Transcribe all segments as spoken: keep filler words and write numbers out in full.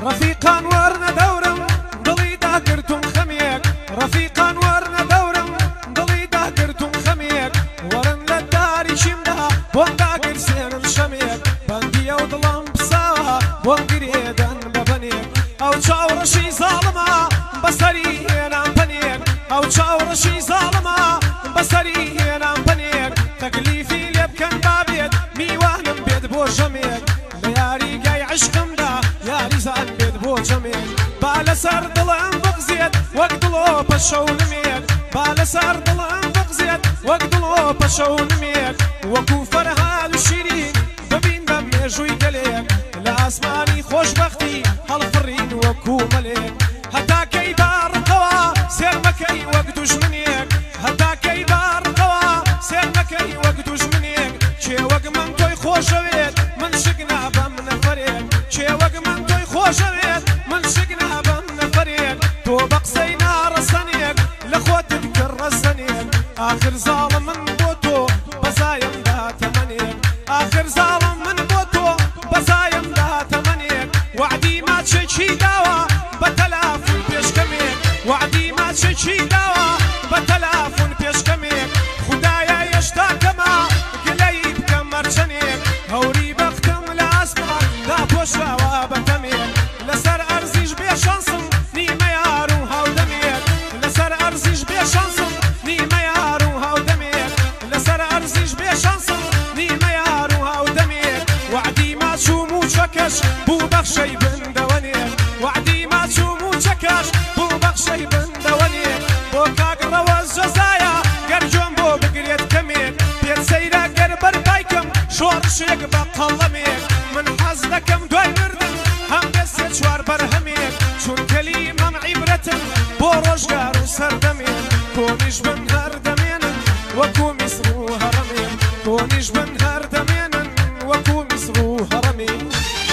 رفيقان ورنا دورم دڵی داگرتم خەمیەک رفيقان ورنا دورم دڵی داگرتم خەمیەک وەرن لە داریشیمدا بۆم داگرسێنن شەمێک بەندیە و دڵم پساوە بۆم گرێدەن بە بەنێک ئەو چاوڕەشی زاڵمە بەسەری هێنام پەنێک ئەو چاوڕەشی زاڵمە بەسەری هێنام پەنێک تەکلیفی لێ بکەن بابێت میوانم بێت بۆ ژەمێک لە یاریگای عشقمدا یاریزان بێت بۆ جەمێک با لەسەر دڵم بغزێت وەک دڵۆپە شەونمێک با لەسەر دڵم بغزێت وەک دڵۆپە شەونمێک وەکو فەرهاد و شیرین ببین بە مێژووی گەلێک لە ئاسمانی خۆشبەختی هەڵفڕین وەکو مەلێک هەتا کەی باڕقەوە سێرمەکەی وەک دوژمنێک هەتا کەی باڕقەوە سێرمەکەی وەک دوژمنێک کێ وەک من تۆی خۆشەوێت من شک نابەم نەفەرێک کێ وەک من تۆی خۆشەوێت من شک نابەم نەفەرێک تۆ بە قسەی ناڕەسەنێک لە خۆتت کرد ڕەسەنێک ئاخر زاڵم من بۆ تۆ بەزایم داتەمەنێک ئاخر زاڵم من بۆ تۆ بەزایم داتەمەنێک وعدی ماچێکی داوە بە تەلافون پێشکەمێک وعدی ماچێکی داوە بە تەلافون پێشکەمێک خودایە هێشتا کەمە گلەی بکەم مەرچەنێک هەوری بەختم لە ئاسمان داپۆشراوە بە تەمێک لەسەر ئەرزیش بێ شانسم نیمە یار و هاودەمێک لەسەر ئەرزیش بێ شانسم نیمە یار و هاودەمێک لەسەر ئەرزیش بێ شانسم نیمە یار و هاودەمێک وعدی ماچوم و چەکەش بوو بەخشەی بندەوەنێک وعدی ماچوم و چەکەش بوو بەخشەی بندەوەنێک بۆ کاگڕەوە جەزایە گەرجۆم بۆ بگرێت کەمێک پێت سەیرە گەر بەرپایکەم شۆڕشێک بە قەڵەمێک من حەز دەکەم دوای مردن هەم دەسێ چوار بەرهەمێک چون کەلیمەم عیبرەتن بۆ ڕۆژگار و سەردەمێک تۆنیش بن هەردەمێنن وەکو میسر و هەڕەمێک تۆنیش بن هەردەمێنن وەکو میسر و هەڕەمێک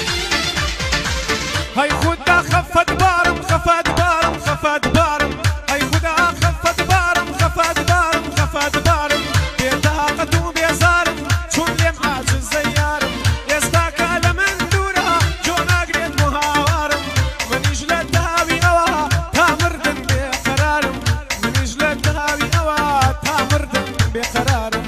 هەی خوددا خەفەت بارم خەفەت بارم خەفەت بارم هەی خوددا خەفەت بارم خەفەت بارم خەفەت بارم بێتاقەت و بێزارم چون لێم عاجزە یارم ئێستا کا لە من دوورە جۆ ناگرێت بۆ هاوارم منیش لە داوی ئەوە تا مردن بێقەرارم منیش لە داوی ئەوە تا مردن بێقەرارم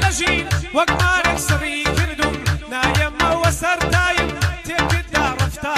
وەک مارێک سڕی کردم نایەمەوە سەردایم تێکردا ڕەفتار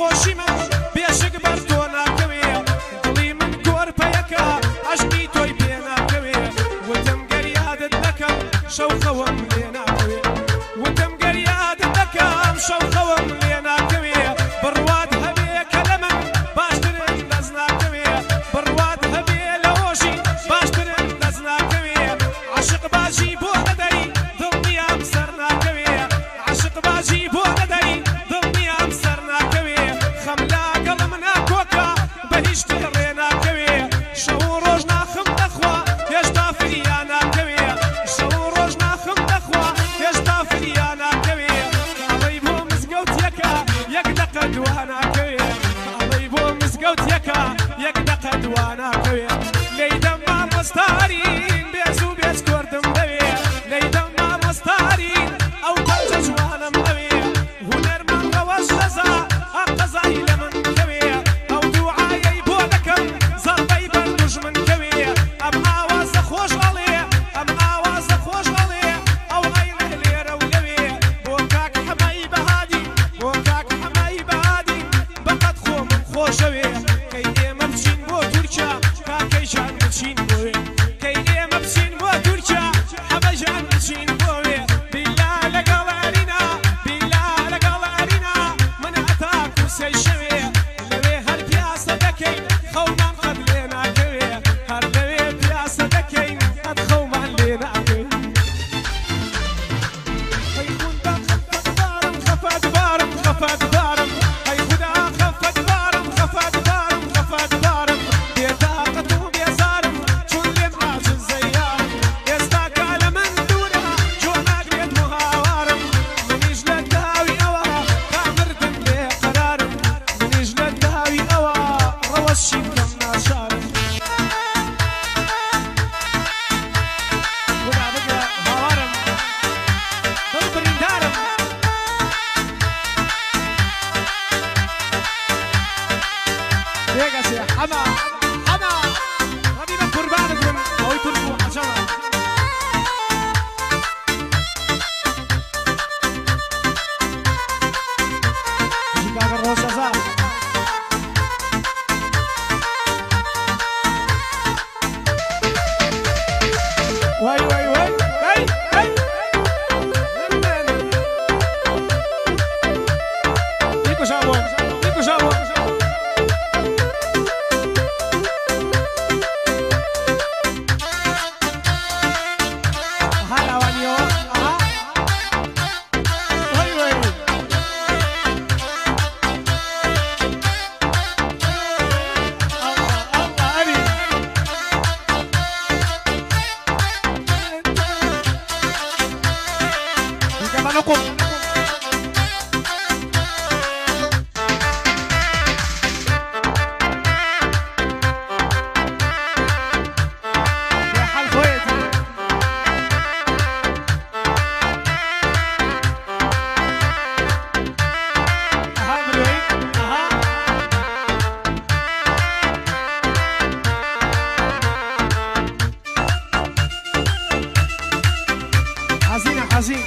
خۆشی من بێشک بەر تۆ ناکەوێ دڵی من گۆرپەیەکە عەشقی تۆی پێ ناکەوێ وتم گەریادت دەکەم شەو خەوم لێ ناکەوێ وتم گەریادت دەکەم شەو خەوم لێ ناکەوێ بڕوات هەبێ کە لە من باشترن دەست ناکەوێ بڕوات هەبێ لە هۆشی باشترن دەست ناکەوێ عاشق باشی بۆ نەدەی دڵنیام سەر ناکەوێ عاشق باشی بۆ نەدەی دڵنیام سەر ناکەوێ خەم لاگەڵم ناکۆکە بە هیچ شتێ ڕێ ناکەوێ شەو و ڕۆژ ناخم دەخوا هێشتا فریان ناکەوێ شەو و ڕۆژ ناخم دەخوا هێشتا فریان ناکەوێ ئەڵەی بۆ مزگەوتیەکە یەک دەقە دوا ناکەوێ ئەڵەی بۆ مزگەوتیەکە یەک دەقە دوا ناکەوێ لەیدەم مامۆستارین بێز و بێز کوردم دەوێ لەیدەم مامۆستارین ئەو تەنجە جوانم دەوێ هونەرمان ڕەوەش لەزا ئا قەزای لە من کەوێ ئەو دوعایەی بۆ دەکەم زەڵبەی بەر دوژمن کەوێ ئەم ئاوازە خۆش ئەڵێ ئەم ئاوازە خۆش ئەڵێ ئەو ئەیڵێ لێرە و لەوێ بۆ کاک حەمای بەهادی بۆ کاک حەمای بەهادی بەقەد خۆمم خۆشەوێ کەی ئێمە بچین بۆ تورکیا کاکەی ژان بچین بۆوێ کەی ئێمە بچین بۆ تورکیا حەمە ژان بچین بۆوێ بیلا لەگەڵ ئەرینا بیلا لەگەڵ ئەرینا من هەتاک و سەی شەوێ لەوێ هەر پیاسە دەکەین خەومان قەت لێ ناکەوێ هەر لەوێ پیاسە دەکەین قەت خەومان لێ ناکەوێ هەی خوندا خەفەت بارم خەفەت بارم خەفەت بارم هەی خوددا خەفەت بارم خەفەت بارم خەفەت بارم بێتاقەت و بێزارم چون لێم عاجز زەیارم ئێستا کا لە من دوورە جۆ ناگرێت و هاوارم منیش لە داوی ئەوە کامردم بێ قەرارم منیش لە داوی ئەوە ڕەوەشیم کەم ناشارم خوددا بگرە هاوارم دڵ بریندارم بێگەسێ حەما حەما ڕەبیبە قوربانت بم ئەوەی تورک و عەجەمە کاکە ڕۆژەزا وای وای وای وای وای میکشم میکشم حزين حزين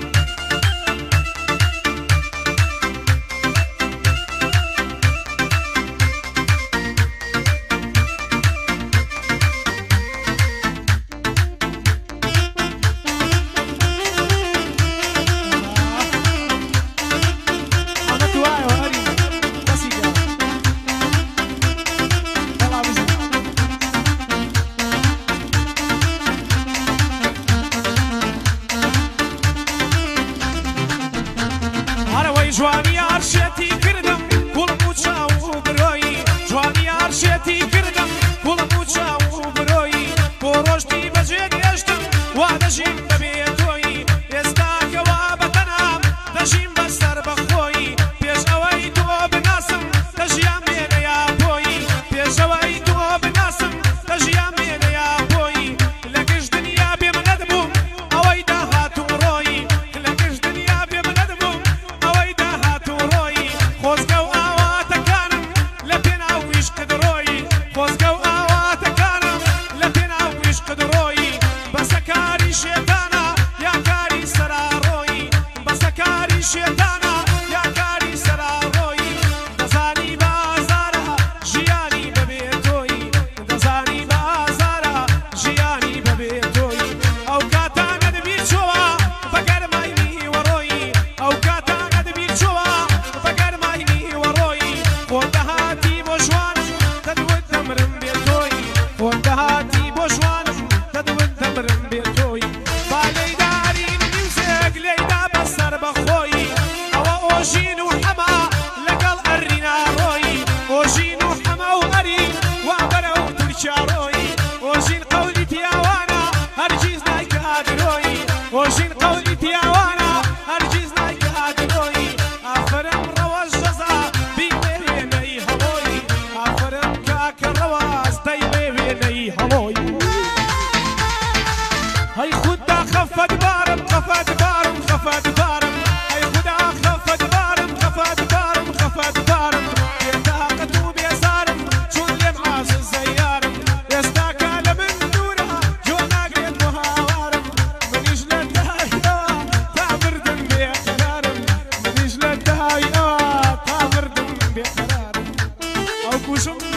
جوانی عرشێتی کردم گوڵم و چاو و برۆیی جوانی عرشێتی کردم گوڵم و چاو و برۆیی بۆ ڕۆژتی بەجێ گەشتم وا دەژیم بەبێ تۆیی ئێستا کەوا بەتەنام دەژیم بەسەر بەخۆیی پێش ئەوەی تۆ بناسم دەژیان مێنەیا بۆیی پێش ئەوەی تۆ بناسم دەژیان مێنەیا بۆیی لە گشت دنیا بێ منەت بووم ئەوەی داهاتوو ڕۆیی لە گشت دنیا بێ منەت بووم ئەوەی داهاتوو ڕۆیی خۆزگە و ئاواتەکانم لە پێناو عیشقت ڕۆیی خۆزگە و ئاواتەکانم لە پێناو عیشقت ڕۆیی بەسە کاری شێتانە یا کاری سەراڕۆیی بەسە کاری شێتانە یا کاری سەراڕۆیی خفا دبارم خفا دبارم أي خدا خفا دبارم خفا دبارم خفا دبارم بطاقة وبيسارم شون اللي معاص الزيارم يستاك على من دورها جونا قيد مهاوارم منيش للدهيات تعمر دم بقرارم منيش للدهيات تعمر دم بقرارم أو كوشم